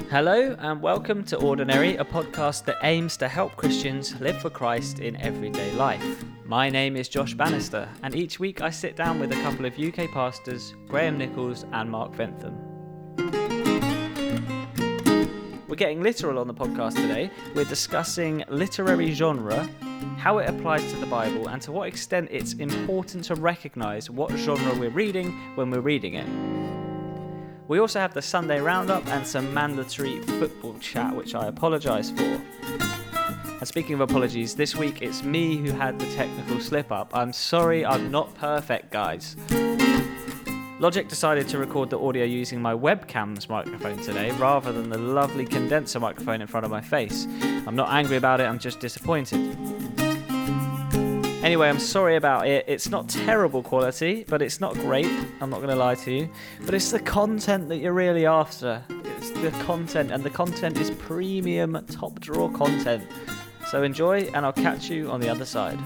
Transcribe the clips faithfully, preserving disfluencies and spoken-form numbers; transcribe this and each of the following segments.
Hello and welcome to Ordinary, a podcast that aims to help Christians live for Christ in everyday life. My name is Josh Bannister, and each week I sit down with a couple of U K pastors, Graham Nichols and Mark Ventham. We're getting literal on the podcast today. We're discussing literary genre, how it applies to the Bible, and to what extent it's important to recognise what genre we're reading when we're reading it. We also have the Sunday Roundup and some mandatory football chat, which I apologise for. And speaking of apologies, this week it's me who had the technical slip-up. I'm sorry, I'm not perfect, guys. Logic decided to record the audio using my webcam's microphone today, rather than the lovely condenser microphone in front of my face. I'm not angry about it, I'm just disappointed. Anyway, I'm sorry about it. It's not terrible quality, but it's not great. I'm not going to lie to you. But it's the content that you're really after. It's the content, and the content is premium, top drawer content. So enjoy, and I'll catch you on the other side.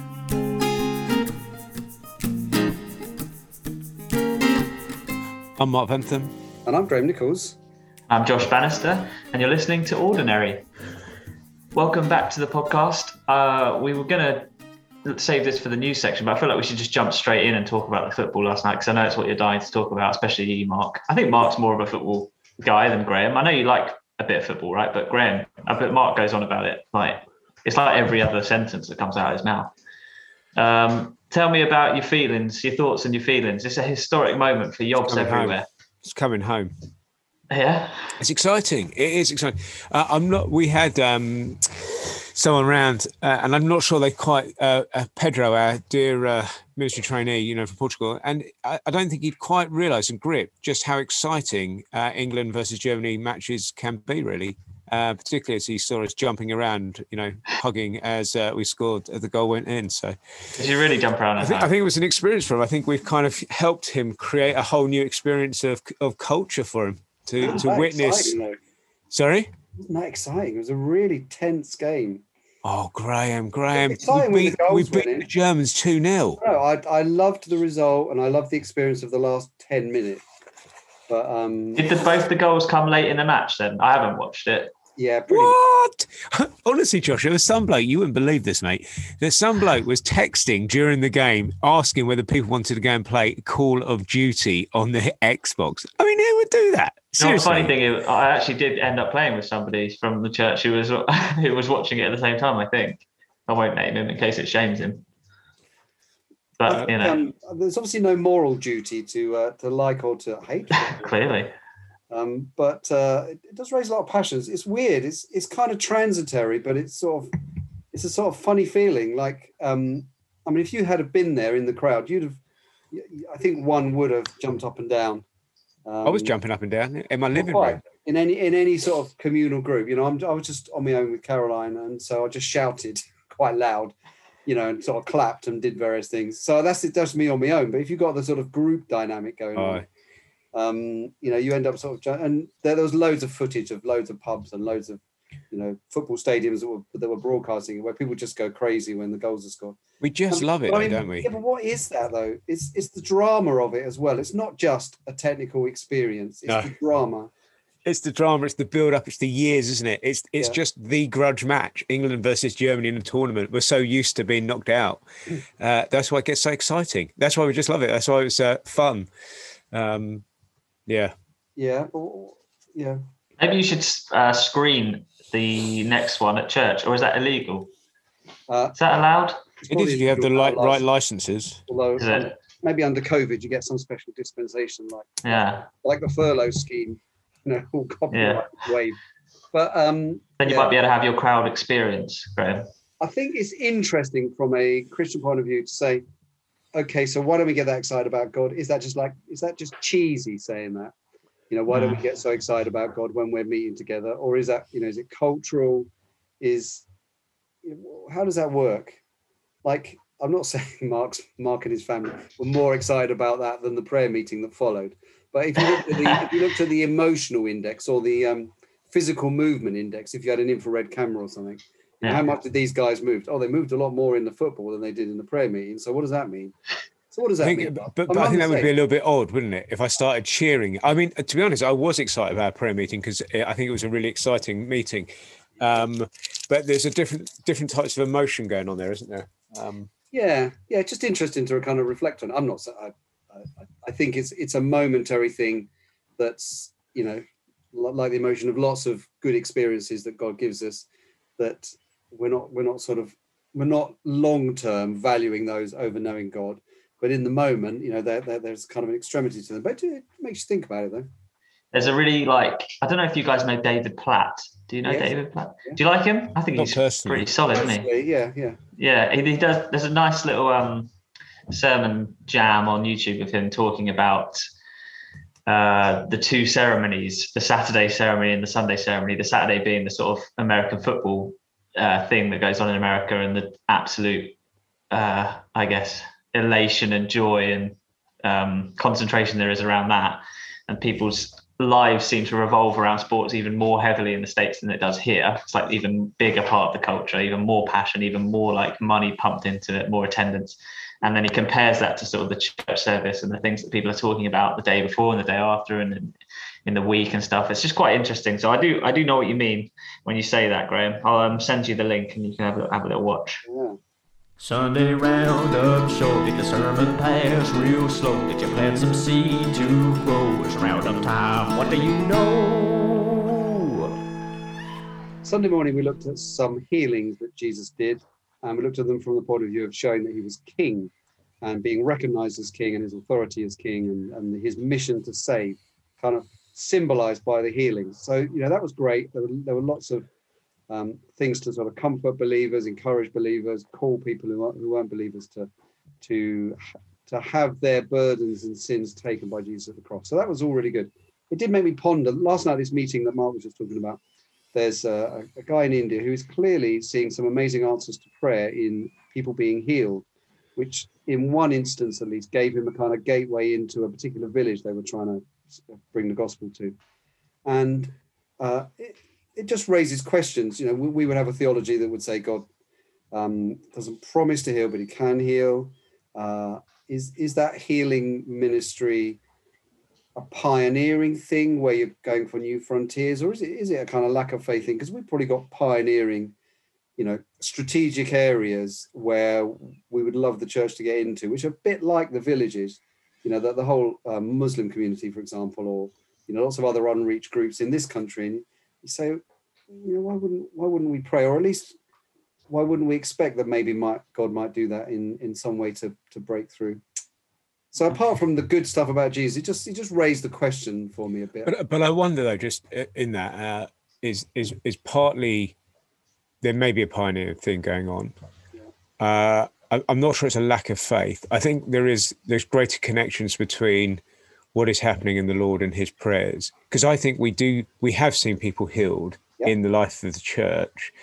I'm Mark Ventham. And I'm Graham Nichols. I'm Josh Bannister, and you're listening to Ordinary. Welcome back to the podcast. Uh, we were going to save this for the news section, but I feel like we should just jump straight in and talk about the football last night, because I know it's what you're dying to talk about, especially you, Mark. I think Mark's more of a football guy than Graham. I know you like a bit of football, right? But Graham, I bet Mark goes on about it. Like, it's like every other sentence that comes out of his mouth. Um, tell me about your feelings, your thoughts and your feelings. It's a historic moment for Yobs everywhere. Home. It's coming home. Yeah, it's exciting. It is exciting. Uh, I'm not. We had um, someone around, uh, and I'm not sure they quite. Uh, uh, Pedro, our dear uh, ministry trainee, you know, from Portugal, and I, I don't think he'd quite realise and grip just how exciting uh, England versus Germany matches can be. Really, uh, particularly as he saw us jumping around, you know, hugging as uh, we scored, as the goal went in. So, did you really jump around? I think, I think it was an experience for him. I think we've kind of helped him create a whole new experience of of culture for him. To, to witness. Sorry? Wasn't that exciting? It was a really tense game. Oh, Graham, Graham. We beat, we beat the Germans two nil. No, I, I loved the result and I loved the experience of the last ten minutes. But um, Did the, both the goals come late in the match then? I haven't watched it. Yeah, pretty What? Honestly, Josh, there was some bloke, you wouldn't believe this, mate. There's some bloke was texting during the game asking whether people wanted to go and play Call of Duty on the Xbox. I mean, who would do that? Seriously. No, the funny thing is, I actually did end up playing with somebody from the church who was who was watching it at the same time, I think. I won't name him in case it shames him. But, you know. Um, there's obviously no moral duty to uh, to like or to hate. Clearly. Um, but uh, it, it does raise a lot of passions. It's weird. It's it's kind of transitory, but it's sort of it's a sort of funny feeling. Like, um, I mean, if you had been there in the crowd, you'd have. I think one would have jumped up and down. Um, I was jumping up and down in my living room. In any in any sort of communal group, you know, I'm, I was just on my own with Caroline, and so I just shouted quite loud, you know, and sort of clapped and did various things. So that's it. That's me on my own. But if you've got the sort of group dynamic going oh. on. Um, you know, you end up sort of, and there, there was loads of footage of loads of pubs and loads of, you know, football stadiums that were that were broadcasting where people just go crazy when the goals are scored. We just um, love it, I mean, don't we? Yeah, but what is that though? It's it's the drama of it as well. It's not just a technical experience. It's no. the drama. It's the drama. It's the build-up. It's the years, isn't it? It's it's yeah. just the grudge match. England versus Germany in a tournament. We're so used to being knocked out. Uh, that's why it gets so exciting. That's why we just love it. That's why it's uh, fun. Um, Yeah. Yeah. Yeah. Maybe you should uh, screen the next one at church, or is that illegal? Uh, is that allowed? It is if you have the li- right licenses. Although is it? Maybe under COVID you get some special dispensation, like yeah, like the furlough scheme, you know, all copyright yeah. wave. But um, then you yeah. might be able to have your crowd experience, Graham. I think it's interesting from a Christian point of view to say, okay, so why don't we get that excited about God? Is that just like, is that just cheesy saying that? You know, why don't we get so excited about God when we're meeting together? Or is that, you know, is it cultural? Is, you know, how does that work? Like, I'm not saying Mark's, Mark and his family were more excited about that than the prayer meeting that followed. But if you looked at the, if you looked at the emotional index or the um, physical movement index, if you had an infrared camera or something, yeah. how much did these guys move? Oh, they moved a lot more in the football than they did in the prayer meeting. So what does that mean? So what does I that think, mean? but, but I think that would be a little bit odd, wouldn't it? If I started cheering. I mean, to be honest, I was excited about our prayer meeting because I think it was a really exciting meeting. Um, but there's a different different types of emotion going on there, isn't there? Um, yeah, yeah, just interesting to kind of reflect on. I'm not. I, I, I think it's it's a momentary thing. That's, you know, like the emotion of lots of good experiences that God gives us. That we're not we're not sort of we're not long term valuing those over knowing God. But in the moment, you know, there, there, there's kind of an extremity to them. But it makes you think about it, though. There's a really, like, I don't know if you guys know David Platt. Do you know yes. David Platt? Yeah. Do you like him? I think Not he's personally. pretty solid, isn't he? Yeah, yeah. Yeah, he, he does. There's a nice little um, sermon jam on YouTube of him talking about uh, the two ceremonies, the Saturday ceremony and the Sunday ceremony. The Saturday being the sort of American football uh, thing that goes on in America, and the absolute, uh, I guess, elation and joy and um, concentration there is around that, and people's lives seem to revolve around sports even more heavily in the States than it does here. It's like even bigger part of the culture, even more passion, even more like money pumped into it, more attendance. And then he compares that to sort of the church service and the things that people are talking about the day before and the day after and in, in the week and stuff. It's just quite interesting. So I do I do know what you mean when you say that, Graham. I'll um, send you the link and you can have a, have a little watch. Yeah. Sunday roundup show, did the sermon pass real slow? Did you plant some seed to grow? It's roundup time, what do you know? Sunday morning we looked at some healings that Jesus did, and we looked at them from the point of view of showing that he was king and being recognized as king and his authority as king and, and his mission to save, kind of symbolized by the healings. So, you know, that was great. There were, there were lots of Um, things to sort of comfort believers, encourage believers, call people who aren't, who aren't believers to to to have their burdens and sins taken by Jesus at the cross. So that was all really good. It did make me ponder. Last night, this meeting that Mark was just talking about, there's a, a guy in India who is clearly seeing some amazing answers to prayer in people being healed, which in one instance at least gave him a kind of gateway into a particular village they were trying to bring the gospel to. And uh, it, it just raises questions. You know, we, we would have a theology that would say God um, doesn't promise to heal, but he can heal. Uh, is, is that healing ministry a pioneering thing where you're going for new frontiers, or is it is it a kind of lack of faith thing? Because we've probably got pioneering, you know, strategic areas where we would love the church to get into, which are a bit like the villages, you know, the, the whole um, Muslim community, for example, or, you know, lots of other unreached groups in this country. And you say, you know, why wouldn't why wouldn't we pray, or at least why wouldn't we expect that maybe might, God might do that in in some way to to break through? So apart from the good stuff about Jesus, it just it just raised the question for me a bit. But but I wonder though, just in that uh, is is is partly there may be a pioneer thing going on. Yeah. Uh, I, I'm not sure it's a lack of faith. I think there is there's greater connections between what is happening in the Lord and His prayers, because I think we do we have seen people healed yeah. in the life of the church.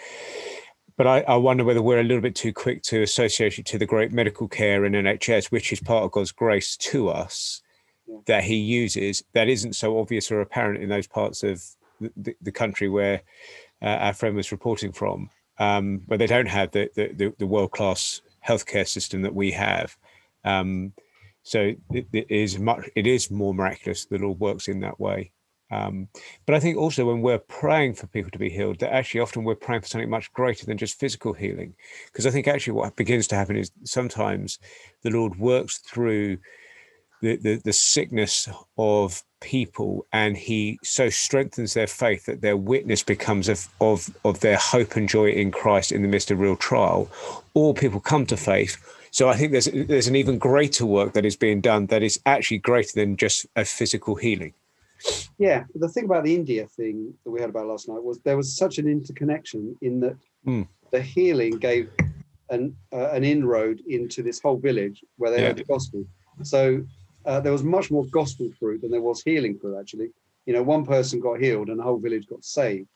But I, I wonder whether we're a little bit too quick to associate it to the great medical care and N H S, which is part of God's grace to us, yeah. that He uses, that isn't so obvious or apparent in those parts of the, the country where uh, our friend was reporting from, um, where they don't have the, the, the world-class healthcare system that we have. Um, so it, it is much. It is more miraculous that it all works in that way. Um, but I think also when we're praying for people to be healed, that actually often we're praying for something much greater than just physical healing. Because I think actually what begins to happen is sometimes the Lord works through the, the, the sickness of people, and He so strengthens their faith that their witness becomes of, of, of their hope and joy in Christ in the midst of real trial. Or people come to faith. So I think there's there's an even greater work that is being done that is actually greater than just a physical healing. Yeah, the thing about the India thing that we heard about last night was there was such an interconnection in that mm. the healing gave an uh, an inroad into this whole village where they yeah. heard the gospel. So uh, there was much more gospel fruit than there was healing fruit, actually. You know, one person got healed and the whole village got saved.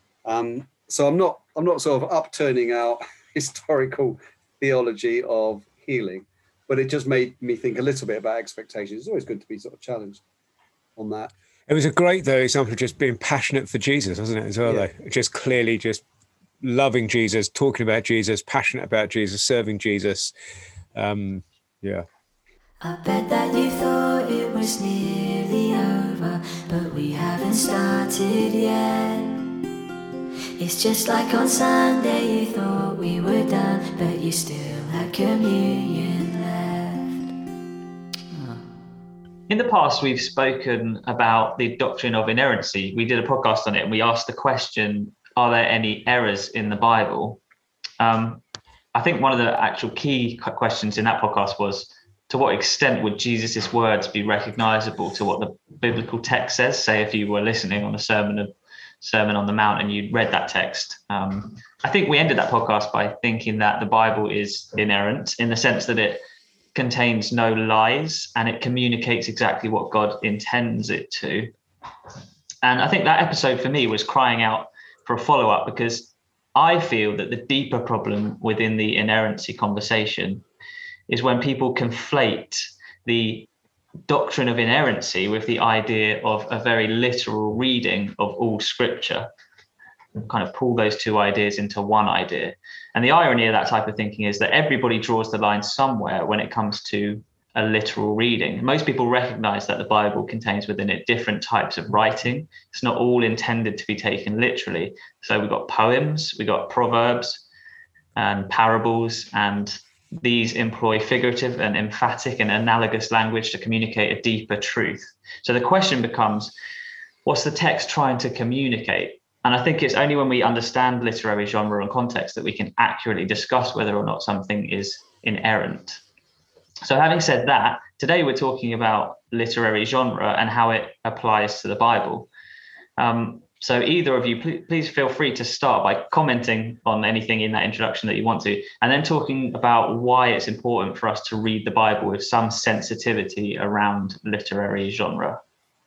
Um, so I'm not I'm not sort of upturning our historical theology of healing, but it just made me think a little bit about expectations. It's always good to be sort of challenged on that. It was a great, though, example of just being passionate for Jesus, wasn't it, as well, yeah. though? Just clearly just loving Jesus, talking about Jesus, passionate about Jesus, serving Jesus. Um, yeah. I bet that you thought it was nearly over, but we haven't started yet. It's just like on Sunday you thought we were done, but you still had communion left. In the past, we've spoken about the doctrine of inerrancy. We did a podcast on it, and we asked the question, are there any errors in the Bible? Um, I think one of the actual key questions in that podcast was, to what extent would Jesus's words be recognizable to what the biblical text says? Say if you were listening on the Sermon of Sermon on the Mount and you'd read that text. Um, I think we ended that podcast by thinking that the Bible is inerrant in the sense that it contains no lies and it communicates exactly what God intends it to. And I think that episode for me was crying out for a follow-up, because I feel that the deeper problem within the inerrancy conversation is when people conflate the doctrine of inerrancy with the idea of a very literal reading of all scripture, and kind of pull those two ideas into one idea. And the irony of that type of thinking is that everybody draws the line somewhere when it comes to a literal reading. Most people recognize that the Bible contains within it different types of writing. It's not all intended to be taken literally. So we've got poems, we've got proverbs and parables, and these employ figurative and emphatic and analogous language to communicate a deeper truth. So the question becomes, what's the text trying to communicate? And I think it's only when we understand literary genre and context that we can accurately discuss whether or not something is inerrant. So having said that, today we're talking about literary genre and how it applies to the Bible. Um, So either of you, please, please feel free to start by commenting on anything in that introduction that you want to, and then talking about why it's important for us to read the Bible with some sensitivity around literary genre.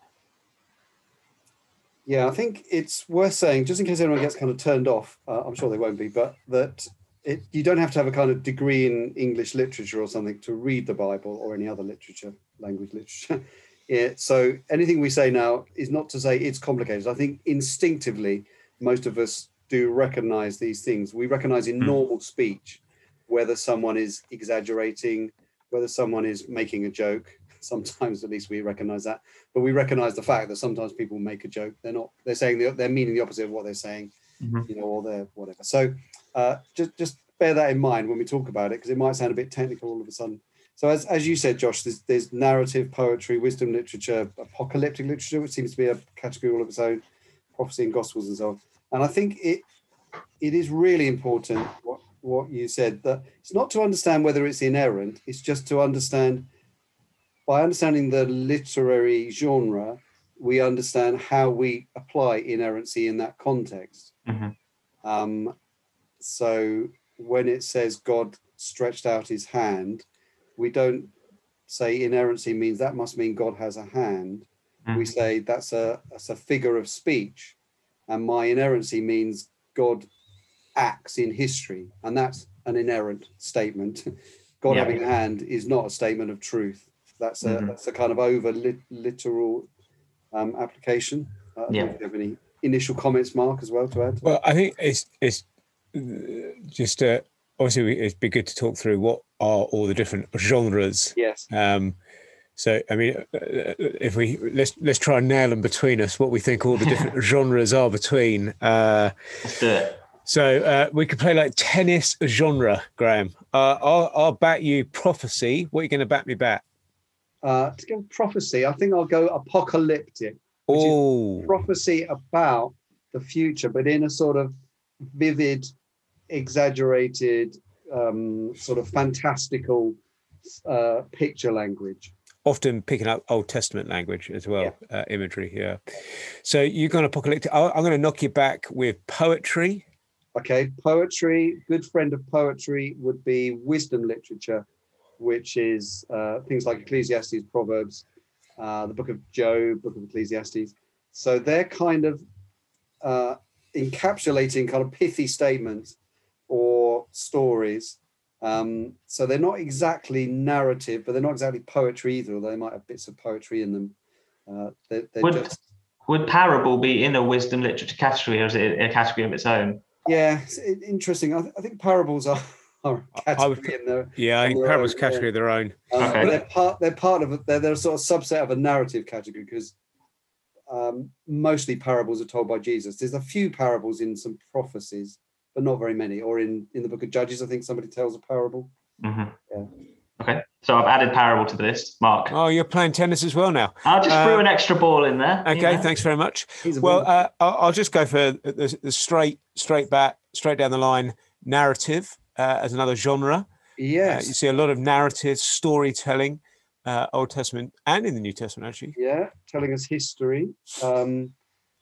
Yeah, I think it's worth saying, just in case anyone gets kind of turned off, uh, I'm sure they won't be, but that it, you don't have to have a kind of degree in English literature or something to read the Bible or any other literature, language literature. Yeah, so anything we say now is not to say it's complicated. I think instinctively, most of us do recognize these things. We recognize in normal speech whether someone is exaggerating, whether someone is making a joke. Sometimes, at least, we recognize that. But we recognize the fact that sometimes people make a joke. They're not. They're saying the, they're meaning the opposite of what they're saying, mm-hmm. you know, or they're whatever. So uh, just just bear that in mind when we talk about it, because it might sound a bit technical all of a sudden. So as, as you said, Josh, there's, there's narrative, poetry, wisdom literature, apocalyptic literature, which seems to be a category all of its own, prophecy and gospels and so on. And I think it it is really important what, what you said, that it's not to understand whether it's inerrant, it's just to understand, by understanding the literary genre, we understand how we apply inerrancy in that context. Mm-hmm. Um, so when it says God stretched out his hand, we don't say inerrancy means that must mean God has a hand. Mm-hmm. We say that's a that's a figure of speech, and my inerrancy means God acts in history, and that's an inerrant statement. God yeah. having a hand is not a statement of truth. That's a mm-hmm. that's a kind of over lit, literal um, application. Uh, yeah. Do you have any initial comments, Mark, as well to add? Well, I think it's it's just uh, obviously it'd be good to talk through what are all the different genres. Yes. Um, so I mean, if we let's let's try and nail them between us, what we think all the different genres are between. Uh, Let's do it. So uh, we could play like tennis genre, Graham. Uh, I'll I'll bat you prophecy. What are you going to bat me bat? Uh, to go prophecy, I think I'll go apocalyptic. Oh, prophecy about the future, but in a sort of vivid, exaggerated, um, sort of fantastical uh, picture language. Often picking up Old Testament language as well, yeah. uh, imagery. Yeah. So you're going to apocalyptic. I'm going to knock you back with poetry. Okay, poetry. Good friend of poetry would be wisdom literature, which is uh, things like Ecclesiastes, Proverbs, uh, the Book of Job, Book of Ecclesiastes. So they're kind of uh, encapsulating kind of pithy statements or stories. Um, so they're not exactly narrative, but they're not exactly poetry either, although they might have bits of poetry in them. Uh, they're, they're would, just... would parable be in a wisdom literature category, or is it a category of its own? Yeah, it's interesting. I, th- I think parables are are a I- I would category in there. Yeah, I on think their parables own, category yeah. of their own. Um, Okay. but they're part. They're part of. A, they're, they're a sort of subset of a narrative category because um, mostly parables are told by Jesus. There's a few parables in some prophecies, but not very many. Or in in the Book of Judges, I think somebody tells a parable. Mhm. Yeah. Okay, so I've added parable to the list. Mark, Oh, you're playing tennis as well now. I just threw Um, an extra ball in there. you Okay, know. thanks very much. He's a Well, wonderful- uh, I'll, I'll just go for the, the straight, straight back, straight down the line narrative uh, as another genre. Uh, yes. you see a lot of narrative storytelling, uh, Old Testament and in the New Testament, actually. Yeah, telling us history. Um,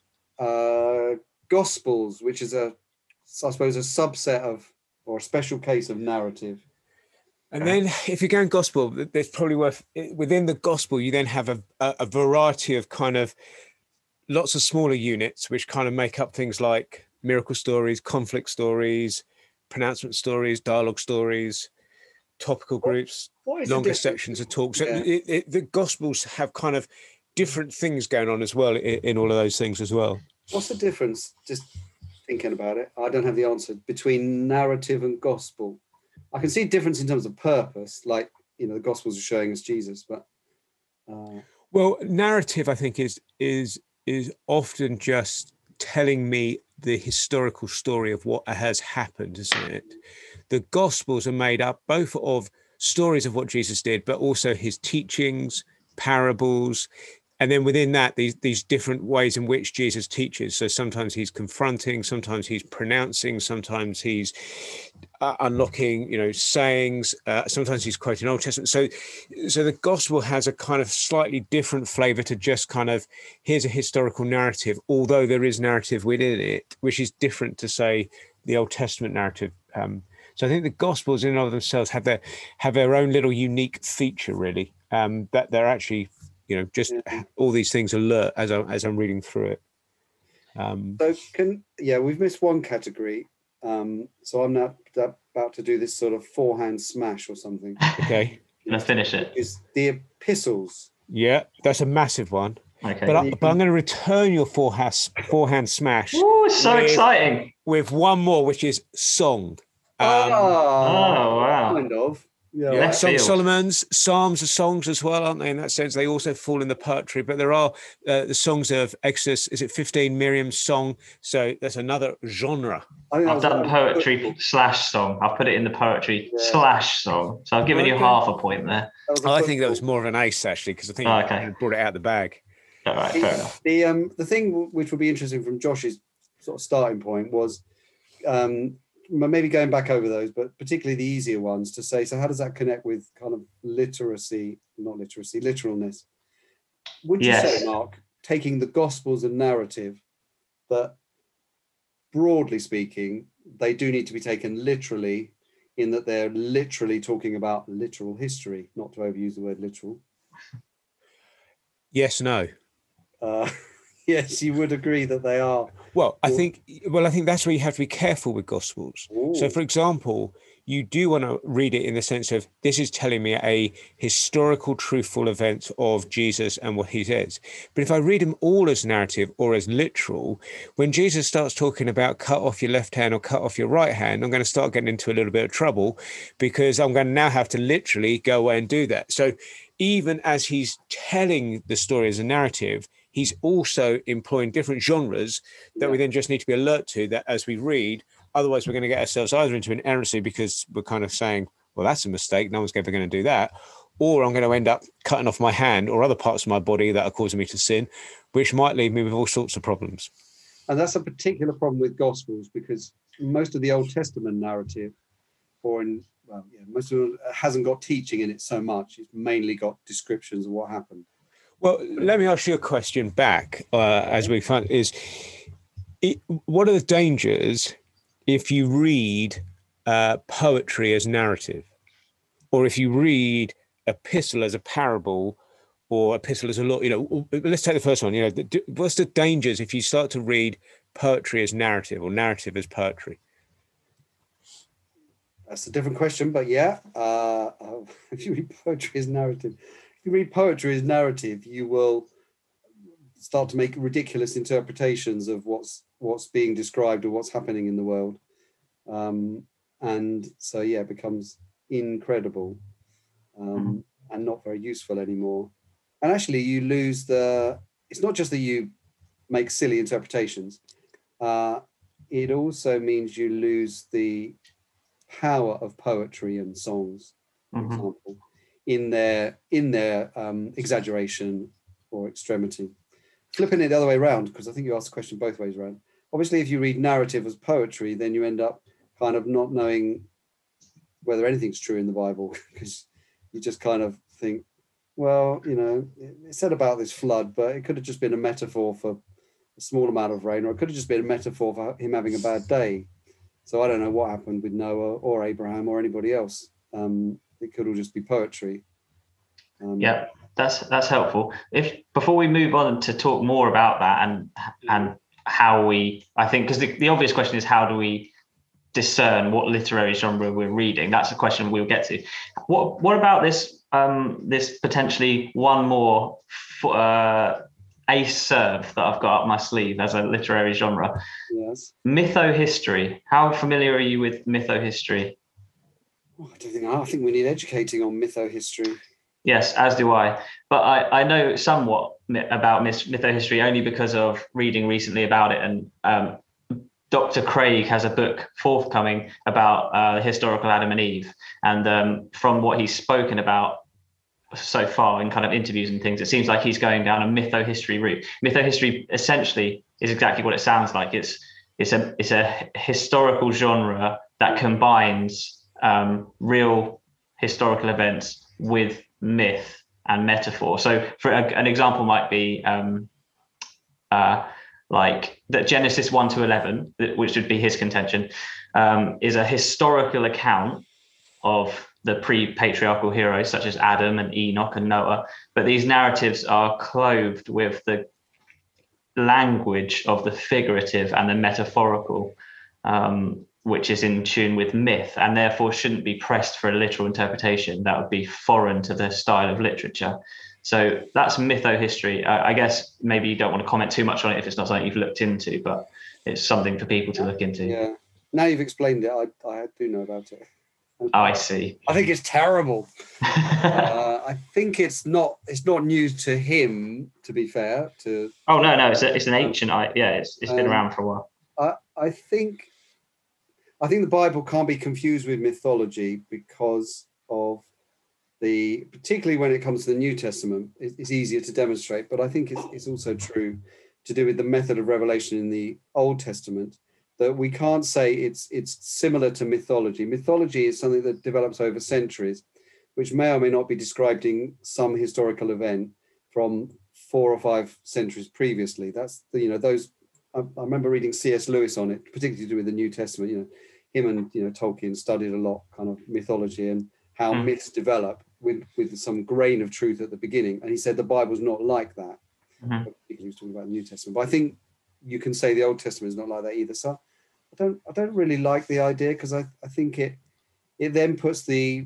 uh, Gospels, which is a, I suppose, a subset of or a special case of narrative. And then if you're going gospel, there's probably worth within the gospel, you then have a, a, a variety of kind of lots of smaller units, which kind of make up things like miracle stories, conflict stories, pronouncement stories, dialogue stories, topical groups, What is the longer difference? sections of talk. So Yeah. it, it, the gospels have kind of different things going on as well in, in all of those things as well. What's the difference? Just thinking about it, I don't have the answer between narrative and gospel. I can see difference in terms of purpose, like you know the Gospels are showing us Jesus, but uh, Well, narrative, I think, is is is often just telling me the historical story of what has happened, isn't it? The Gospels are made up both of stories of what Jesus did, but also his teachings, parables, and then within that, these these different ways in which Jesus teaches. So sometimes he's confronting, sometimes he's pronouncing, sometimes he's uh, unlocking, you know, sayings. Uh, sometimes he's quoting Old Testament. So, so the gospel has a kind of slightly different flavour to just kind of here's a historical narrative, although there is narrative within it, which is different to say the Old Testament narrative. Um, so I think the Gospels in and of themselves have their have their own little unique feature, really, um, that they're actually, you know, just Yeah. all these things alert as I as I'm reading through it. Um, so can yeah, we've missed one category. Um, so I'm now about to do this sort of forehand smash or something. okay, Gonna finish it. Is the epistles? yeah, that's a massive one. Okay. But, I, but I'm going to return your forehand forehand smash Ooh, it's so with- exciting. with one more, which is song. Um, Ah, Oh, wow. kind of. Yeah. Yeah, Left Song of field. Solomon's, Psalms are songs as well, aren't they? In that sense, they also fall in the poetry, but there are uh, the songs of Exodus. Is it fifteen? Miriam's song. So that's another genre. I think that I've was done like- poetry slash song. I've put it in the poetry Yeah. slash song. So I've given you Okay. half a point there. that was a Oh, I think that was football. more of an ace actually, because I think Oh, you okay. kind of brought it out of the bag. All right, fair enough. The um the thing w- which would be interesting from Josh's sort of starting point was um m- maybe going back over those, but particularly the easier ones to say. So how does that connect with kind of literacy, not literacy, literalness? Would you Yes. say, Mark, taking the Gospels and narrative, that broadly speaking, they do need to be taken literally, in that they're literally talking about literal history, not to overuse the word literal? Yes, no. Uh, yes, you would agree that they are. Well, I Well- think well, I think that's where you have to be careful with Gospels. So, Ooh. for example, you do want to read it in the sense of this is telling me a historical, truthful event of Jesus and what he says. But if I read them all as narrative or as literal, when Jesus starts talking about cut off your left hand or cut off your right hand, I'm going to start getting into a little bit of trouble because I'm going to now have to literally go away and do that. So even as he's telling the story as a narrative, he's also employing different genres that Yeah. we then just need to be alert to that as we read. Otherwise, we're going to get ourselves either into an heresy because we're kind of saying, well, that's a mistake. No one's ever going to do that. Or I'm going to end up cutting off my hand or other parts of my body that are causing me to sin, which might leave me with all sorts of problems. And that's a particular problem with Gospels because most of the Old Testament narrative, or in, well, yeah, most of it hasn't got teaching in it so much. It's mainly got descriptions of what happened. Well, let me ask you a question back uh, as we find is it, what are the dangers if you read uh, poetry as narrative, or if you read epistle as a parable, or epistle as a law? You know, let's take the first one. You know, the, what's the dangers if you start to read poetry as narrative or narrative as poetry? That's a different question, but yeah, uh, uh, if you read poetry as narrative, if you read poetry as narrative, you will start to make ridiculous interpretations of what's what's being described or what's happening in the world. Um, and so yeah, it becomes incredible um, Mm-hmm. and not very useful anymore. And actually, you lose the. It's not just that you make silly interpretations. Uh, it also means you lose the power of poetry and songs, for Mm-hmm. example, in their in their um, exaggeration or extremity. Flipping it the other way around, because I think you asked the question both ways around. Obviously, if you read narrative as poetry, then you end up kind of not knowing whether anything's true in the Bible, because you just kind of think, well, you know, it said about this flood, but it could have just been a metaphor for a small amount of rain, or it could have just been a metaphor for him having a bad day. So I don't know what happened with Noah or Abraham or anybody else. Um, it could all just be poetry. Um, Yeah, that's that's helpful. If before we move on to talk more about that and and how we, I think, because the, the obvious question is how do we discern what literary genre we're reading? That's a question we'll get to. What what about this um, this potentially one more uh, ace serve that I've got up my sleeve as a literary genre? yes. Mytho-history. How familiar are you with mytho-history? Oh, I don't think I think we need educating on mytho-history. Yes, as do I. But I, I know somewhat about mytho-history only because of reading recently about it. And um, Doctor Craig has a book forthcoming about uh, historical Adam and Eve. And um, from what he's spoken about so far in kind of interviews and things, it seems like he's going down a mytho-history route. Mytho-history essentially is exactly what it sounds like. It's it's a it's a historical genre that combines um, real historical events with myth and metaphor. So for a, an example might be um, uh, like that Genesis one to eleven, which would be his contention, um, is a historical account of the pre-patriarchal heroes such as Adam and Enoch and Noah. But these narratives are clothed with the language of the figurative and the metaphorical, um, which is in tune with myth, and therefore shouldn't be pressed for a literal interpretation. That would be foreign to the style of literature. So that's mytho-history. Uh, I guess maybe you don't want to comment too much on it if it's not something you've looked into, but it's something for people to look into. Yeah. Now you've explained it, I, I do know about it. Oh, I see. I think it's terrible. uh, I think it's not. It's not news to him. To be fair, to oh no, no, it's a, it's an ancient. Yeah, it's it's been um, around for a while. I I think. I think the Bible can't be confused with mythology because of the, particularly when it comes to the New Testament, it's easier to demonstrate. But I think it's, it's also true to do with the method of revelation in the Old Testament, that we can't say it's it's similar to mythology. Mythology is something that develops over centuries, which may or may not be describing some historical event from four or five centuries previously. That's the, you know, those. I, I remember reading C S Lewis on it, particularly to do with the New Testament. You know, him and you know Tolkien studied a lot kind of mythology and how mm. myths develop with with some grain of truth at the beginning. And he said the Bible's not like that. Mm-hmm. He was talking about the New Testament, but I think you can say the Old Testament is not like that either. So I don't I don't really like the idea, because I, I think it it then puts the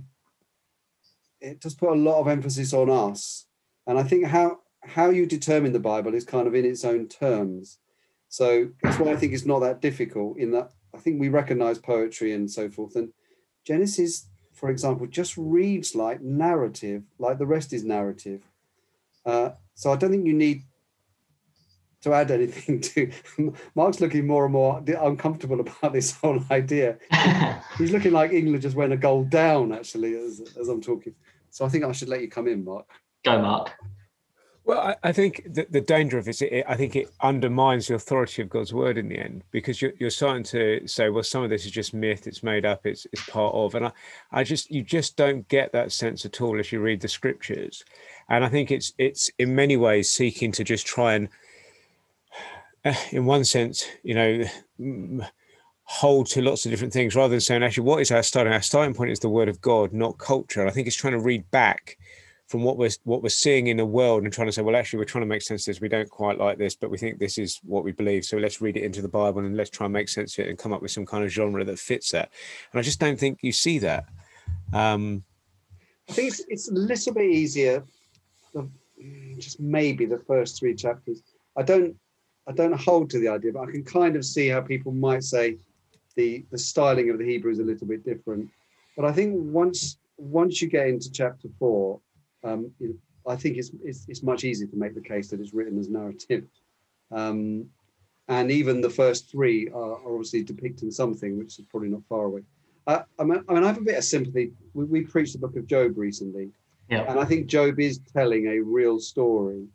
it does put a lot of emphasis on us. And I think how how you determine the Bible is kind of in its own terms. So that's why I think it's not that difficult, in that I think we recognize poetry and so forth. And Genesis, for example, just reads like narrative, like the rest is narrative. Uh, so I don't think you need to add anything to. Mark's looking more and more uncomfortable about this whole idea. He's looking like England just went a goal down, actually, as, as I'm talking. So I think I should let you come in, Mark. Go, Mark. Well, I, I think the, the danger of it, it, I think it undermines the authority of God's word in the end, because you're, you're starting to say, well, some of this is just myth, it's made up, it's it's part of, and I, I just, you just don't get that sense at all if you read the scriptures. And I think it's, it's in many ways seeking to just try and, in one sense, you know, hold to lots of different things, rather than saying, actually, what is our starting? Our starting point is the word of God, not culture. And I think it's trying to read back from what we're what we're seeing in the world and trying to say, well, actually, we're trying to make sense of this. We don't quite like this, but we think this is what we believe. So let's read it into the Bible and let's try and make sense of it and come up with some kind of genre that fits that. And I just don't think you see that. Um, I think it's, it's a little bit easier, just maybe the first three chapters. I don't I don't hold to the idea, but I can kind of see how people might say, the the styling of the Hebrew is a little bit different. But I think once once you get into chapter four, um, it, I think it's, it's it's much easier to make the case that it's written as narrative. Um, and even the first three are, are obviously depicting something which is probably not far away. Uh, I, mean, I mean, I have a bit of sympathy. We, we preached the book of Job recently, Yeah. and I think Job is telling a real story.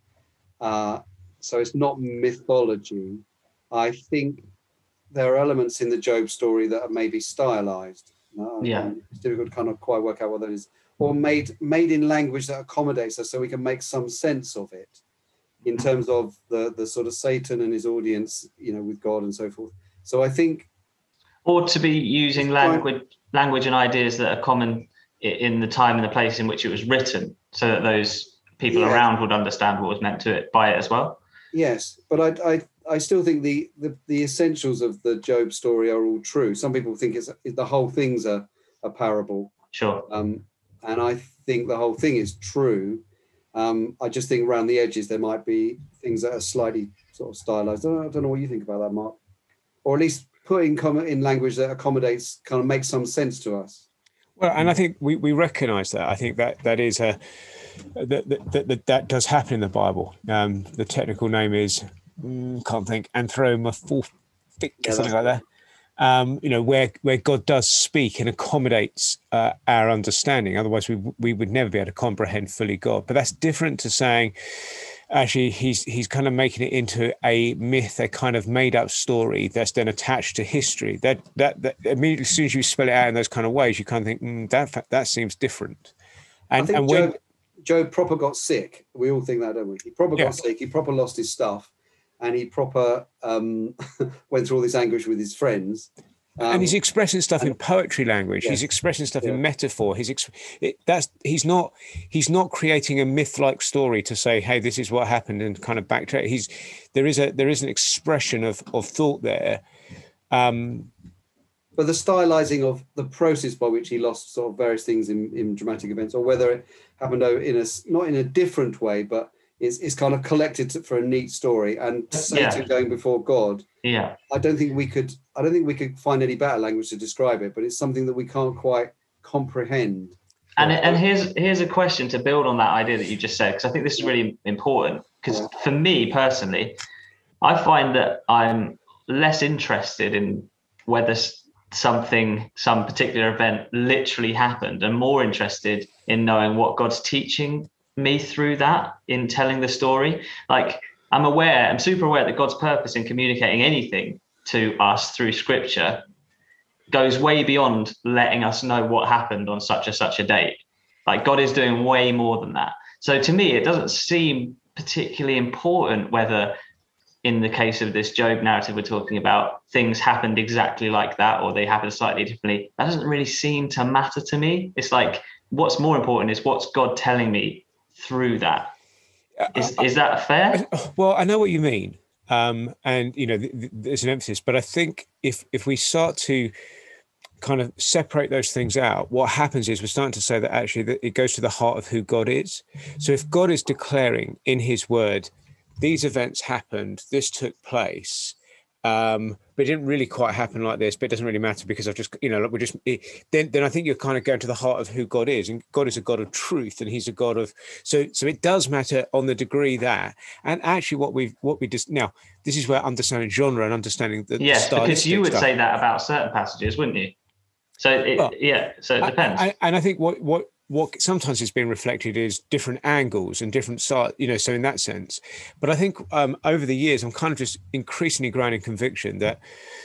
Uh, so it's not mythology. I think there are elements in the Job story that are maybe stylized. Uh, Yeah. It's difficult to kind of quite work out what that is, or made made in language that accommodates us, so we can make some sense of it, in terms of the the sort of Satan and his audience, you know, with God and so forth. So I think, or to be using language, language and ideas that are common i- in the time and the place in which it was written, so that those people Yeah. around would understand what was meant to it by it as well. yes, but I I, I still think the, the the essentials of the Job story are all true. Some people think it's the whole thing's a, a parable, Sure. um, and I think the whole thing is true. Um, I just think around the edges there might be things that are slightly sort of stylized. I don't, I don't know what you think about that, Mark, or at least putting comment in language that accommodates, kind of makes some sense to us. Well, and I think we, we recognise that. I think that that is a that that, that, that does happen in the Bible. Um, the technical name is mm, can't think anthropomorphic, Yeah, something that's like that. Um, you know, where where God does speak and accommodates uh, our understanding. Otherwise, we we would never be able to comprehend fully God. But that's different to saying, actually, he's he's kind of making it into a myth, a kind of made up story that's then attached to history. That that, that immediately, as soon as you spell it out in those kind of ways, you kind of think mm, that that seems different. And I think and when Job, Job proper got sick. We all think that, don't we? He proper Yeah. got sick. He proper lost his stuff, and he proper um, went through all this anguish with his friends. Um, and he's expressing stuff in and- poetry language. Yeah. He's expressing stuff Yeah. in metaphor. He's ex- it, that's he's not he's not creating a myth-like story to say, hey, this is what happened and kind of backtrack. He's there is a there is an expression of of thought there. Um, but the stylizing of the process by which he lost sort of various things in, in dramatic events, or whether it happened in a s- not in a different way, but it's, it's kind of collected for a neat story. And Satan Yeah. going before God, Yeah. I don't think we could. I don't think we could find any better language to describe it. But it's something that we can't quite comprehend. And and here's here's a question to build on that idea that you just said, because I think this is really important. Because Yeah. for me personally, I find that I'm less interested in whether s- something, some particular event literally happened, and more interested in knowing what God's teaching me through that in telling the story. Like, I'm aware, I'm super aware that God's purpose in communicating anything to us through scripture goes way beyond letting us know what happened on such and such a date. Like, God is doing way more than that. So to me, it doesn't seem particularly important whether, in the case of this Job narrative we're talking about, things happened exactly like that or they happened slightly differently. That doesn't really seem to matter to me. It's like, what's more important is what's God telling me through that. Is, is that fair? well, I know what you mean, um, and you know, th- th- there's an emphasis. But I think if if we start to kind of separate those things out, what happens is we're starting to say that actually that it goes to the heart of who God is. So if God is declaring in His Word, these events happened, this took place, um, but it didn't really quite happen like this, but it doesn't really matter because I've just, you know, we're just, it, then, then I think you're kind of going to the heart of who God is. And God is a God of truth, and He's a God of, so, so it does matter on the degree that, and actually what we've, what we just, now, this is where understanding genre and understanding the, Yes, the because you stylistic would stuff. say that about certain passages, wouldn't you? So it, Well, yeah, so it depends. I, I, and I think what, what, what sometimes is being reflected is different angles and different side, you know, so in that sense. But I think um, over the years, I'm kind of just increasingly growing in conviction that,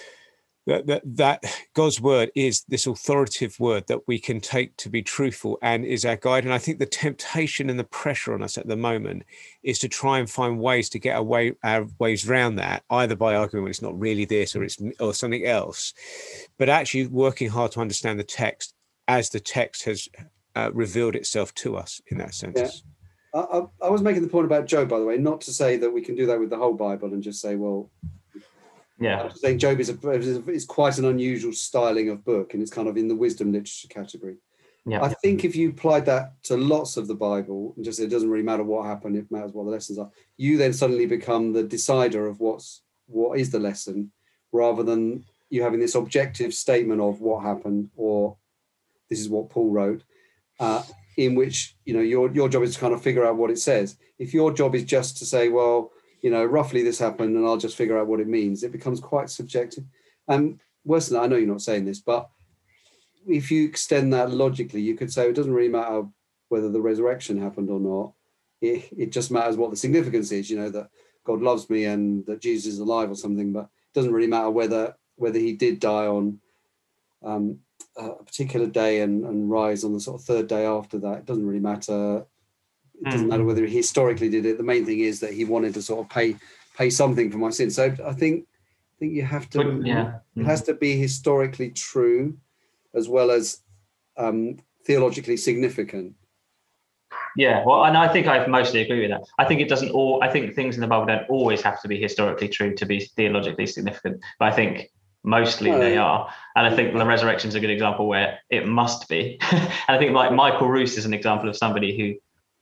that, that, that God's word is this authoritative word that we can take to be truthful and is our guide. And I think the temptation and the pressure on us at the moment is to try and find ways to get away, our ways around that, either by arguing well, it's not really this or it's or something else, but actually working hard to understand the text as the text has uh, revealed itself to us in that sense. Yeah. I, I, I was making the point about Job, by the way, not to say that we can do that with the whole Bible and just say, well, Yeah. I'm just saying Job is a is quite an unusual styling of book, and it's kind of in the wisdom literature category. Yeah. I think if you applied that to lots of the Bible and just said it doesn't really matter what happened, it matters what the lessons are, you then suddenly become the decider of what's what is the lesson, rather than you having this objective statement of what happened, or this is what Paul wrote, uh, in which, you know, your your job is to kind of figure out what it says. If your job is just to say, well, you know, roughly this happened and I'll just figure out what it means, it becomes quite subjective. And worse than that, I know you're not saying this, but if you extend that logically, you could say it doesn't really matter whether the resurrection happened or not. It, it just matters what the significance is, you know, that God loves me and that Jesus is alive or something, but it doesn't really matter whether whether he did die on um, a particular day and, and rise on the sort of third day after that. It doesn't really matter. It doesn't matter whether he historically did it. The main thing is that he wanted to sort of pay pay something for my sin. So I think I think you have to, But, yeah. it has to be historically true as well as um, theologically significant. Yeah, well, and I think I mostly agree with that. I think it doesn't all. I think things in the Bible don't always have to be historically true to be theologically significant, but I think mostly No. they are. And I think the resurrection is a good example where it must be. And I think like Michael Roos is an example of somebody who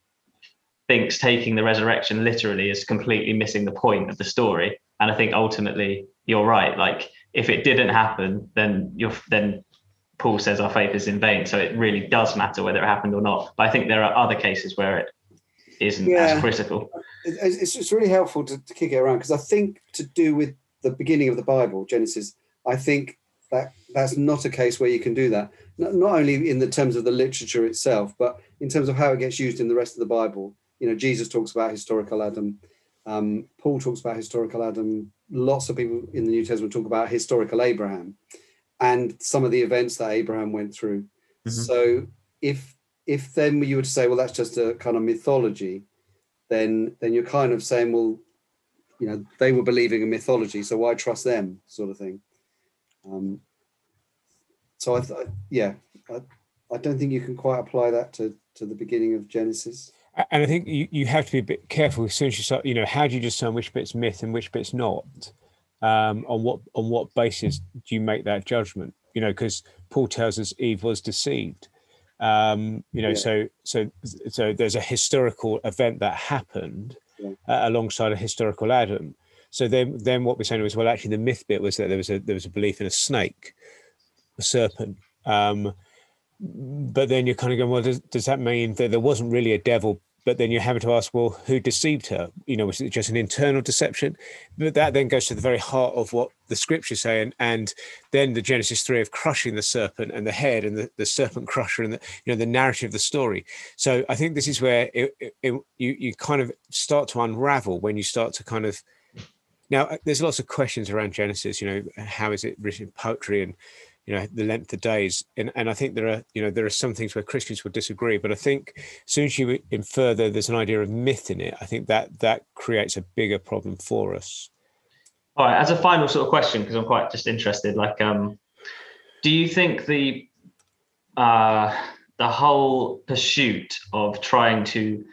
thinks taking the resurrection literally is completely missing the point of the story. And I think ultimately you're right. Like if it didn't happen, then you're then. Paul says our faith is in vain, so it really does matter whether it happened or not. But I think there are other cases where it isn't Yeah. as critical. It- It's it's really helpful to, to kick it around, because I think to do with the beginning of the Bible, Genesis, I think that that's not a case where you can do that. Not, not only in the terms of the literature itself, but in terms of how it gets used in the rest of the Bible. You know, Jesus talks about historical Adam. Um, Paul talks about historical Adam. Lots of people in the New Testament talk about historical Abraham and some of the events that Abraham went through. Mhm. So if if then you were to say, well, that's just a kind of mythology, then then you're kind of saying, well, you know, they were believing a mythology, so why trust them, sort of thing. Um, so I, th- yeah, I, I don't think you can quite apply that to to the beginning of Genesis. And I think you, you have to be a bit careful as soon as you start, you know, how do you discern which bit's myth and which bit's not? Um, on what on what basis do you make that judgment? You know, because Paul tells us Eve was deceived. Um, you know, Yeah. so so so there's a historical event that happened Yeah. uh, alongside a historical Adam. So then then what we're saying was, well, actually, the myth bit was that there was a there was a belief in a snake, a serpent. Um, but then you're kind of going, well, does, does that mean that there wasn't really a devil? But then you're having to ask, well, who deceived her? You know, was it just an internal deception? But that then goes to the very heart of what the scriptures say. And, and then the Genesis three of crushing the serpent and the head and the, the serpent crusher and the, you know, the narrative of the story. So I think this is where it, it, it, you, you kind of start to unravel when you start to kind of, now there's lots of questions around Genesis, you know, how is it written in poetry and, you know, the length of days. And, and I think there are, you know, there are some things where Christians will disagree, but I think as soon as you infer that there's an idea of myth in it, I think that that creates a bigger problem for us. All right, as a final sort of question, because I'm quite just interested, like, um, do you think the uh, the whole pursuit of trying to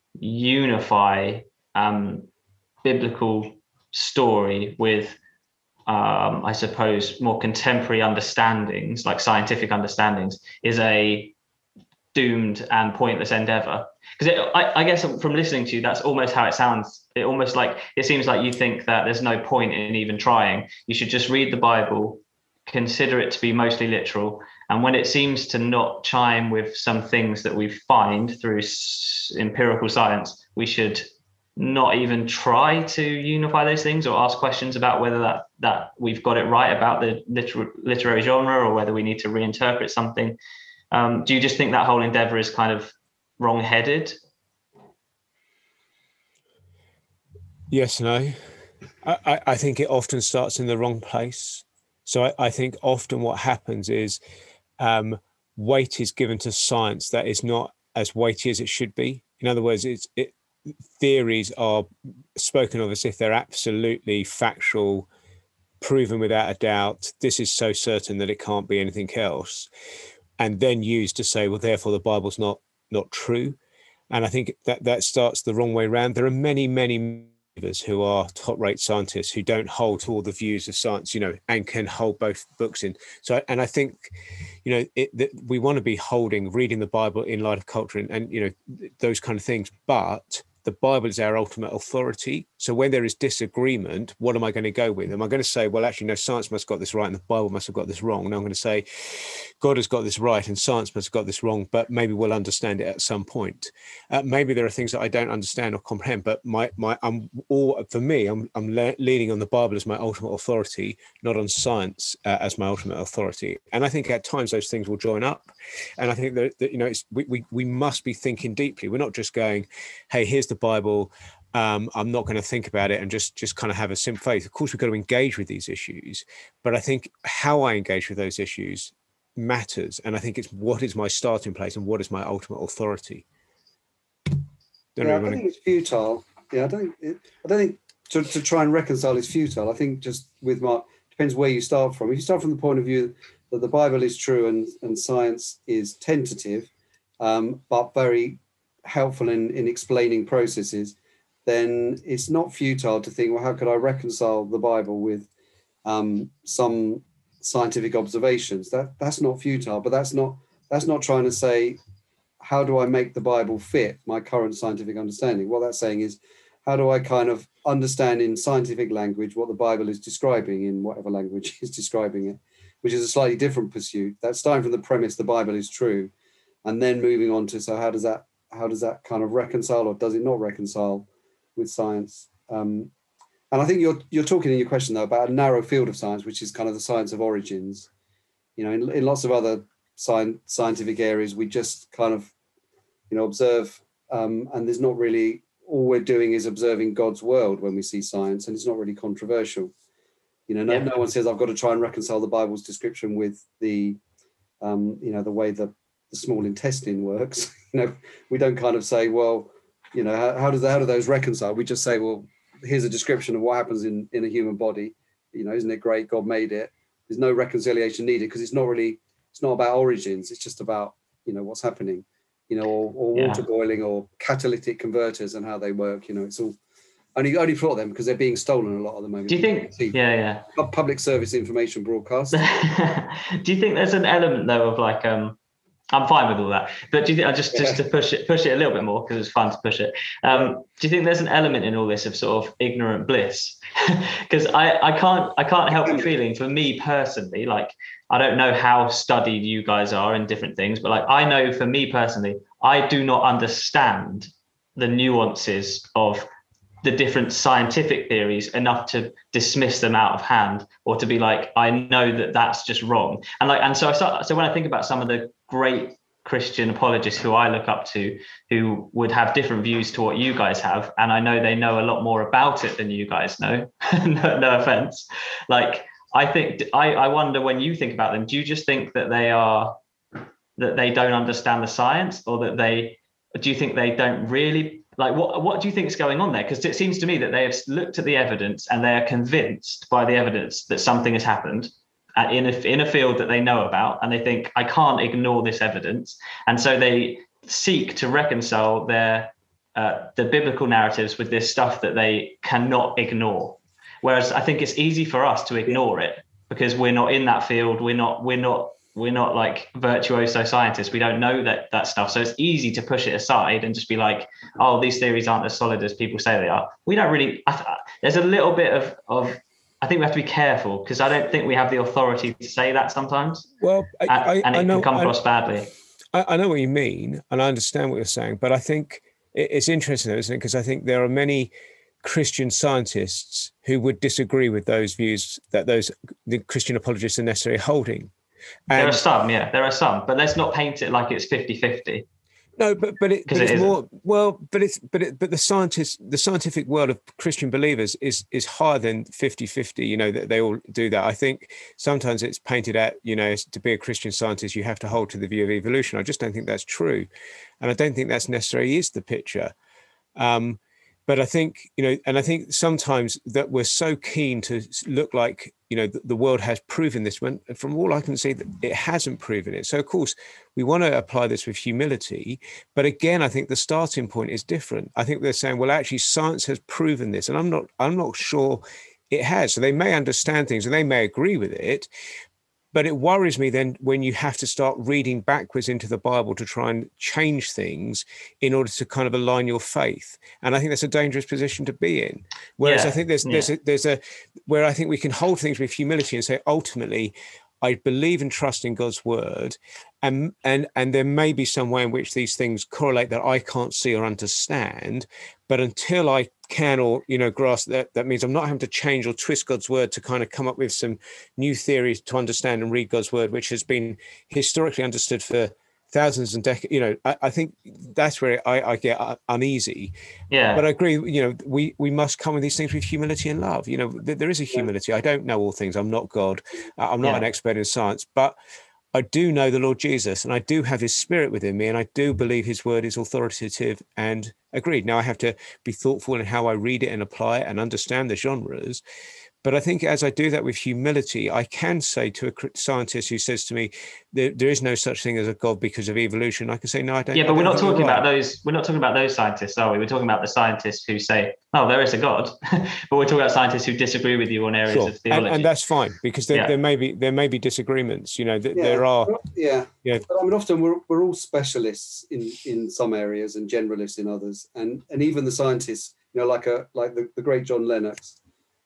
unify um, biblical story with Um, I suppose more contemporary understandings, like scientific understandings, is a doomed and pointless endeavor? Because I, I guess from listening to you, that's almost how it sounds. It almost like it seems like you think that there's no point in even trying. You should just read the Bible, consider it to be mostly literal, and when it seems to not chime with some things that we find through s- empirical science, we should not even try to unify those things or ask questions about whether that that we've got it right about the liter- literary genre or whether we need to reinterpret something. Um, do you just think that whole endeavor is kind of wrong-headed? Yes, no. I, I, I think it often starts in the wrong place. So I, I think often what happens is um, weight is given to science that is not as weighty as it should be. In other words, it's it, theories are spoken of as if they're absolutely factual, proven without a doubt. This is so certain that it can't be anything else, and then used to say, well, therefore the Bible's not not true. And I think that that starts the wrong way around. There are many, many believers who are top-rate scientists who don't hold to all the views of science, you know, and can hold both books in. So, and I think, you know, it, that we want to be holding, reading the Bible in light of culture and, and, you know, those kind of things. But the Bible is our ultimate authority. So when there is disagreement, what am I going to go with? Am I going to say, well, actually, no, science must have got this right and the Bible must have got this wrong? And I'm going to say, God has got this right and science must have got this wrong, but maybe we'll understand it at some point. Uh, maybe there are things that I don't understand or comprehend, but my my I'm all for me, I'm I'm le- leaning on the Bible as my ultimate authority, not on science uh, as my ultimate authority. And I think at times those things will join up. And I think that, that you know, it's, we, we we must be thinking deeply. We're not just going, hey, here's the Bible. Um, I'm not going to think about it and just just kind of have a simple faith. Of course, we've got to engage with these issues, but I think how I engage with those issues matters. And I think it's what is my starting place and what is my ultimate authority. Don't yeah, really I don't wanna... think it's futile. Yeah, I don't think it, I don't think to, to try and reconcile is futile. I think just with Mark, depends where you start from. If you start from the point of view that the Bible is true and, and science is tentative, um, but very helpful in, in explaining processes, then it's not futile to think, well, how could I reconcile the Bible with um, some scientific observations? That that's not futile, but that's not that's not trying to say, how do I make the Bible fit my current scientific understanding? What that's saying is, how do I kind of understand in scientific language what the Bible is describing in whatever language is describing it, which is a slightly different pursuit. That's starting from the premise the Bible is true, and then moving on to, so how does that how does that kind of reconcile, or does it not reconcile with science? Um, and I think you're you're talking in your question though about a narrow field of science, which is kind of the science of origins. You know, in, in lots of other sci- scientific areas, we just kind of, you know, observe, um, and there's not really, all we're doing is observing God's world when we see science, and it's not really controversial. You know, no, Yeah. no one says I've got to try and reconcile the Bible's description with the, um, you know, the way the, the small intestine works. You know, we don't kind of say, well, you know, how, how does how do those reconcile? We just say, well, here's a description of what happens in, in a human body. You know, isn't it great? God made it. There's no reconciliation needed because it's not really, it's not about origins. It's just about, you know, what's happening, you know, or, or Yeah. water boiling or catalytic converters and how they work. You know, it's all only only for them because they're being stolen a lot at the moment. Do you think? See, Yeah, yeah. pu- public service information broadcast. Do you think there's an element though of like um I'm fine with all that, but do you think I just just to push it push it a little bit more because it's fun to push it? Um, do you think there's an element in all this of sort of ignorant bliss? Because I I can't I can't help but feeling for me personally, like I don't know how studied you guys are in different things, but like I know for me personally, I do not understand the nuances of the different scientific theories enough to dismiss them out of hand, or to be like, I know that that's just wrong. And like, and so I start, so when I think about some of the great Christian apologists who I look up to, who would have different views to what you guys have, and I know they know a lot more about it than you guys know, no, no offense. Like, I think, I, I wonder when you think about them, do you just think that they are, that they don't understand the science, or that they, do you think they don't really, like, what, what do you think is going on there? Because it seems to me that they have looked at the evidence and they are convinced by the evidence that something has happened in a, in a field that they know about. And they think, I can't ignore this evidence. And so they seek to reconcile their uh, the biblical narratives with this stuff that they cannot ignore. Whereas I think it's easy for us to ignore it because we're not in that field. We're not, we're not, we're not like virtuoso scientists. We don't know that that stuff. So it's easy to push it aside and just be like, oh, these theories aren't as solid as people say they are. We don't really, I, there's a little bit of, of, I think we have to be careful because I don't think we have the authority to say that sometimes. Well, I, and, I, and it I know, can come across I, badly. I, I know what you mean, and I understand what you're saying, but I think it, it's interesting, isn't it? Because I think there are many Christian scientists who would disagree with those views that those the Christian apologists are necessarily holding. And there are some, yeah, there are some, but let's not paint it like it's fifty-fifty. No, but but, it, but it it's more well, but it's but it, but the scientists, the scientific world of Christian believers is is higher than fifty-fifty. You know, that they all do that. I think sometimes it's painted at, you know, to be a Christian scientist, you have to hold to the view of evolution. I just don't think that's true, and I don't think that's necessarily is the picture. Um, but I think, you know, and I think sometimes that we're so keen to look like, you know, the, the world has proven this, when from all I can see, that it hasn't proven it. So, of course, we want to apply this with humility. But again, I think the starting point is different. I think they're saying, well, actually, science has proven this. And I'm not I'm not sure it has. So they may understand things and they may agree with it. but it worries me then when you have to start reading backwards into the Bible to try and change things in order to kind of align your faith. And I think that's a dangerous position to be in. Whereas Yeah, I think there's yeah. there's a, there's a where I think we can hold things with humility and say, ultimately, I believe and trust in God's word, and and and there may be some way in which these things correlate that I can't see or understand. But until I can, or you know, grasp that, that means I'm not having to change or twist God's word to kind of come up with some new theories to understand and read God's word, which has been historically understood for thousands and decades. You know, I, I think that's where I, I get uneasy. Yeah. But I agree. You know, we we must come with these things with humility and love. You know, th- there is a humility. I don't know all things. I'm not God. Uh, I'm not Yeah. an expert in science, but I do know the Lord Jesus, and I do have his spirit within me, and I do believe his word is authoritative and agreed. Now I have to be thoughtful in how I read it and apply it and understand the genres. But I think as I do that with humility, I can say to a scientist who says to me, there, there is no such thing as a God because of evolution. I can say, no, I don't. Yeah, I but we're don't not think talking you're right. about those. We're not talking about those scientists, are we? We're talking about the scientists who say, "Oh, there is a God," but we're talking about scientists who disagree with you on areas Sure. of theology. And, and that's fine, because there, Yeah. there may be there may be disagreements. You know, th- Yeah. there are. Yeah. Yeah. But I mean, often we're we're all specialists in in some areas and generalists in others, and and even the scientists, you know, like a like the, the great John Lennox,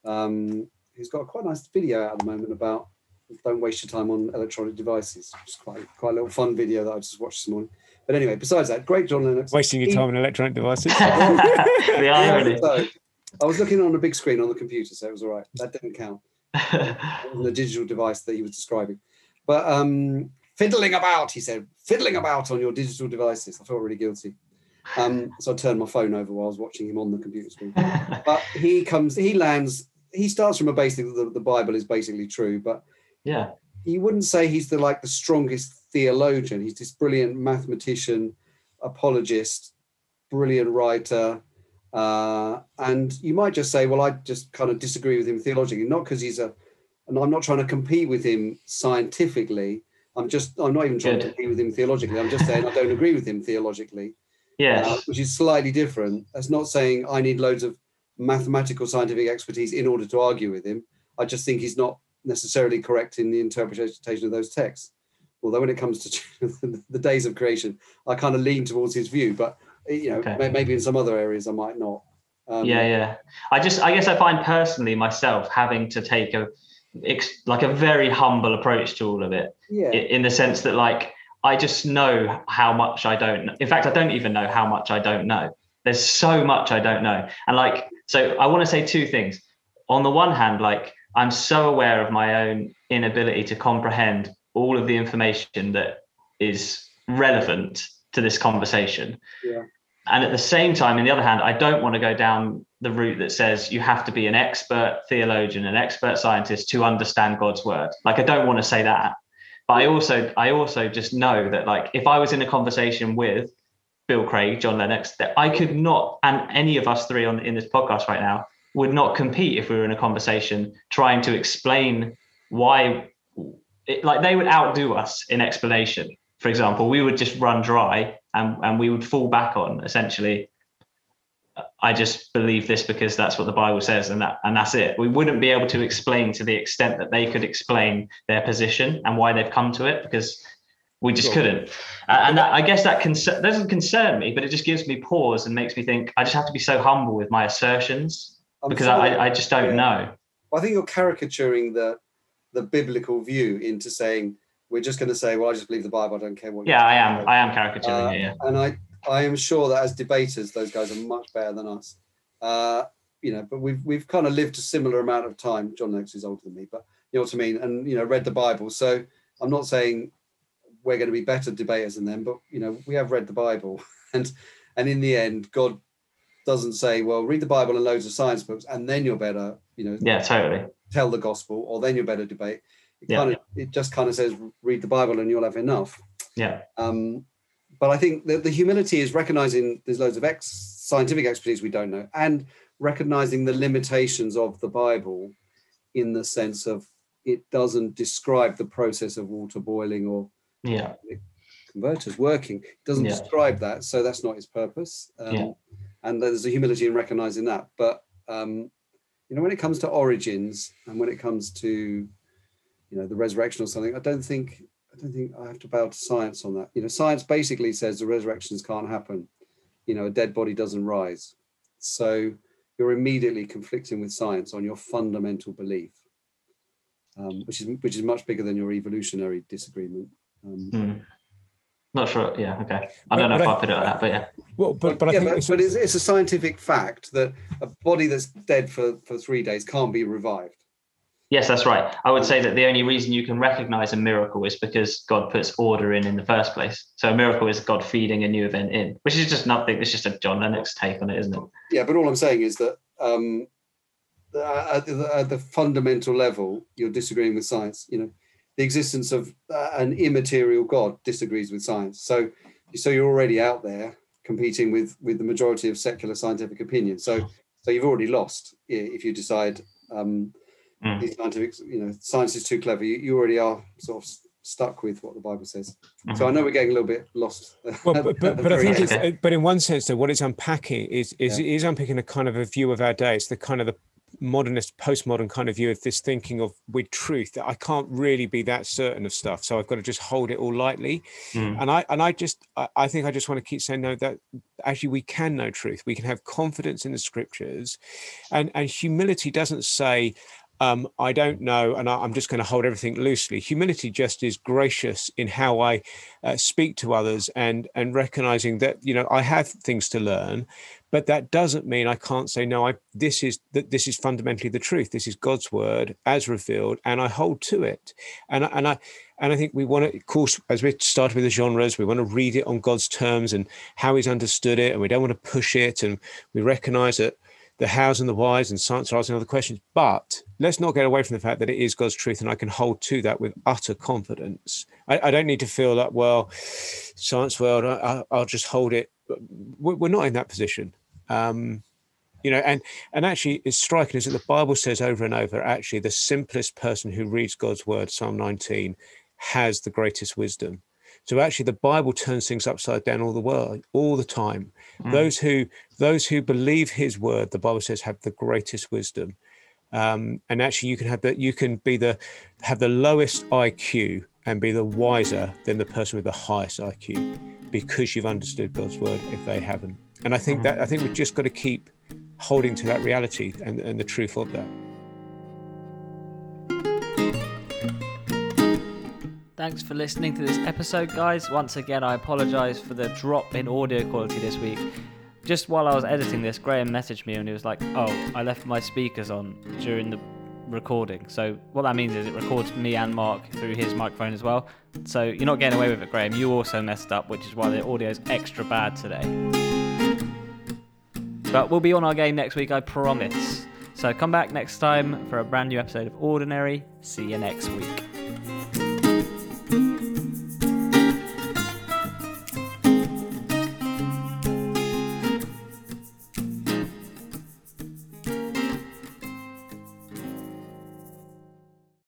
um, who's got a quite nice video out at the moment about don't waste your time on electronic devices. It's quite quite a little fun video that I just watched this morning. But anyway, besides that, great John Lennox. Wasting your he- time on electronic devices. The irony. So, I was looking on a big screen on the computer, so it was all right. That didn't count. It wasn't a digital device that he was describing. But um, fiddling about, he said, fiddling about on your digital devices. I felt really guilty. Um, so I turned my phone over while I was watching him on the computer screen. But he comes, he lands, he starts from a basic that the, the Bible is basically true, but Yeah. he wouldn't say he's the like the strongest theologian. He's this brilliant mathematician, apologist, brilliant writer. Uh, and you might just say, well, I just kind of disagree with him theologically, not because he's a, and I'm not trying to compete with him scientifically. I'm just, I'm not even trying Good. to compete with him theologically. I'm just saying I don't agree with him theologically, Yes. uh, which is slightly different. That's not saying I need loads of mathematical scientific expertise in order to argue with him. I just think he's not necessarily correct in the interpretation of those texts. Although when it comes to the days of creation, I kind of lean towards his view, but you know, Okay. may- maybe in some other areas I might not. Um, yeah, yeah. I just, I guess I find personally myself having to take a, ex- like a very humble approach to all of it, yeah, i- in the sense that like, I just know how much I don't know. In fact, I don't even know how much I don't know. There's so much I don't know. And like, so I want to say two things. On the one hand, like, I'm so aware of my own inability to comprehend all of the information that is relevant to this conversation. Yeah. And at the same time, on the other hand, I don't want to go down the route that says you have to be an expert theologian, an expert scientist to understand God's word. Like, I don't want to say that. But I also, I also just know that, like, if I was in a conversation with Bill Craig, John Lennox, that I could not, and any of us three on in this podcast right now would not compete if we were in a conversation trying to explain why, it, like, they would outdo us in explanation. For example, we would just run dry and, and we would fall back on essentially, I just believe this because that's what the Bible says, and that and that's it. We wouldn't be able to explain to the extent that they could explain their position and why they've come to it, because we just Sure. couldn't. Uh, and that, I guess that concern, doesn't concern me, but it just gives me pause and makes me think I just have to be so humble with my assertions I'm because sorry. I, I just don't Yeah. know. I think you're caricaturing the the biblical view into saying we're just going to say, well, I just believe the Bible. I don't care what. you Yeah, I say." am. I am caricaturing Uh, it. Yeah. And I, I am sure that as debaters, those guys are much better than us. Uh, you know, but we've we've kind of lived a similar amount of time. John Lennox is older than me, but you know what I mean. And you know, read the Bible. So I'm not saying we're going to be better debaters than them, but you know, we have read the Bible, and and in the end, God doesn't say, well, read the Bible and loads of science books, and then you're better. You know, Yeah, totally. tell the gospel, or then you're better debate. It Yeah. kind of it just kind of says read the Bible and you'll have enough. Yeah. Um, but I think that the humility is recognizing there's loads of ex scientific expertise we don't know, and recognizing the limitations of the Bible in the sense of it doesn't describe the process of water boiling or Yeah. converters working. It doesn't Yeah. describe that, so that's not its purpose. Um, Yeah. And there's a humility in recognizing that. But um, you know, when it comes to origins and when it comes to you know, the resurrection or something. I don't think I don't think I have to bow to science on that. You know, science basically says the resurrections can't happen. You know, a dead body doesn't rise. So you're immediately conflicting with science on your fundamental belief, um, which is which is much bigger than your evolutionary disagreement. Um, mm. Not sure. Yeah. Okay. I don't but, know if I, I put it like that, but yeah. Well, but but I yeah, think but, it's, but it's, it's a scientific fact that a body that's dead for, for three days can't be revived. Yes, that's right. I would say that the only reason you can recognize a miracle is because God puts order in in the first place. So a miracle is God feeding a new event in, which is just nothing. It's just a John Lennox take on it, isn't it? Yeah, but all I'm saying is that um, at, the, at the fundamental level, you're disagreeing with science. You know, the existence of uh, an immaterial God disagrees with science. So, so you're already out there competing with with the majority of secular scientific opinion. So, so you've already lost if you decide. Um, Mm. These scientific, you know, science is too clever. You, you already are sort of stuck with what the Bible says. Mm-hmm. So I know we're getting a little bit lost. Well, but, but, but I think, it's, but in one sense, though, what it's unpacking is is yeah. is unpicking a kind of a view of our days, the kind of the modernist, postmodern kind of view of this thinking of with truth that I can't really be that certain of stuff, so I've got to just hold it all lightly. Mm. And I and I just I, I think I just want to keep saying no, that actually we can know truth. We can have confidence in the scriptures, and and humility doesn't say, Um, I don't know, and I, I'm just going to hold everything loosely. Humility just is gracious in how I uh, speak to others, and and recognizing that, you know, I have things to learn, but that doesn't mean I can't say no. I this is that this is fundamentally the truth. This is God's word as revealed, and I hold to it. And and I and I think we want to, of course, as we started with the genres, we want to read it on God's terms and how He's understood it, and we don't want to push it, and we recognize that the hows and the whys and science are asking other questions. But let's not get away from the fact that it is God's truth, and I can hold to that with utter confidence. I, I don't need to feel that, well, science world, I, I'll just hold it. We're not in that position. Um, you know, and, and actually it's striking is that the Bible says over and over, actually the simplest person who reads God's word, Psalm nineteen, has the greatest wisdom. So actually the Bible turns things upside down all the world, all the time. Mm. Those who those who believe his word, the Bible says, have the greatest wisdom. Um, and actually you can have the, you can be the have the lowest I Q and be the wiser than the person with the highest I Q, because you've understood God's word if they haven't. And I think that I think we've just got to keep holding to that reality and, and the truth of that. Thanks for listening to this episode, guys. Once again, I apologise for the drop in audio quality this week. Just while I was editing this, Graham messaged me and he was like, oh, I left my speakers on during the recording. So what that means is it records me and Mark through his microphone as well. So you're not getting away with it, Graham. You also messed up, which is why the audio is extra bad today. But we'll be on our game next week, I promise. So come back next time for a brand new episode of Ordinary. See you next week.